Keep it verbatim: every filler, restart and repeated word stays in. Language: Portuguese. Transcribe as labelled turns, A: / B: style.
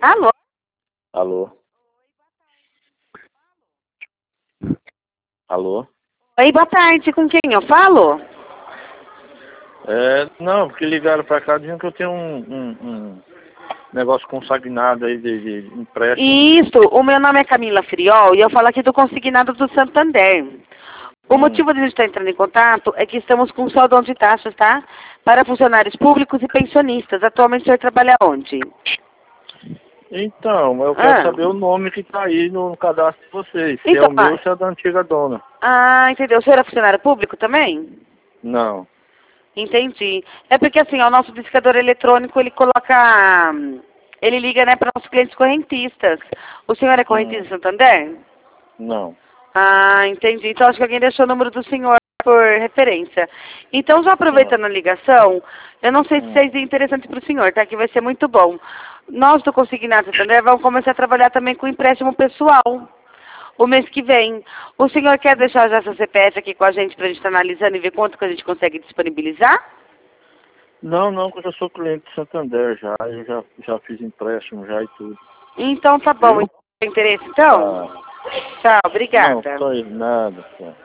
A: Alô?
B: Alô? Alô?
A: Oi, boa tarde. Com quem eu falo?
B: É, não, porque ligaram pra cá dizendo que eu tenho um, um, um negócio consignado aí de, de empréstimo.
A: Isso, o meu nome é Camila Friol e eu falo aqui do Consignado do Santander. O
B: Hum.
A: motivo de a gente estar entrando em contato é que estamos com saldão de taxas, tá? Para funcionários públicos e pensionistas. Atualmente o senhor trabalha onde?
B: Então, eu quero
A: Ah,
B: saber o nome que tá aí no cadastro de vocês. Se é
A: então,
B: o meu
A: ah,
B: ou se é da antiga dona.
A: ah, entendeu. O senhor é funcionário público também?
B: Não.
A: Entendi. É porque assim, ó, o nosso discador eletrônico, ele coloca, ele liga, né, para nossos clientes correntistas. O senhor é correntista
B: Hum,
A: de Santander?
B: não.
A: Ah, entendi. Então acho que alguém deixou o número do senhor por referência. Então, já
B: Não.
A: aproveitando a ligação, eu não sei se
B: Hum.
A: seria interessante para o senhor, tá? Que vai ser muito bom. Nós do Consignado Santander vamos começar a trabalhar também com empréstimo pessoal o mês que vem. O senhor quer deixar já seu C P F aqui com a gente para a gente estar analisando e ver quanto que a gente consegue disponibilizar?
B: Não, não, porque eu sou cliente de Santander já. Eu já, já fiz empréstimo já e tudo.
A: Então tá bom.
B: Viu?
A: Tem interesse então?
B: Tá.
A: Tchau,
B: Não,
A: obrigada.
B: tô aí, nada. Tá.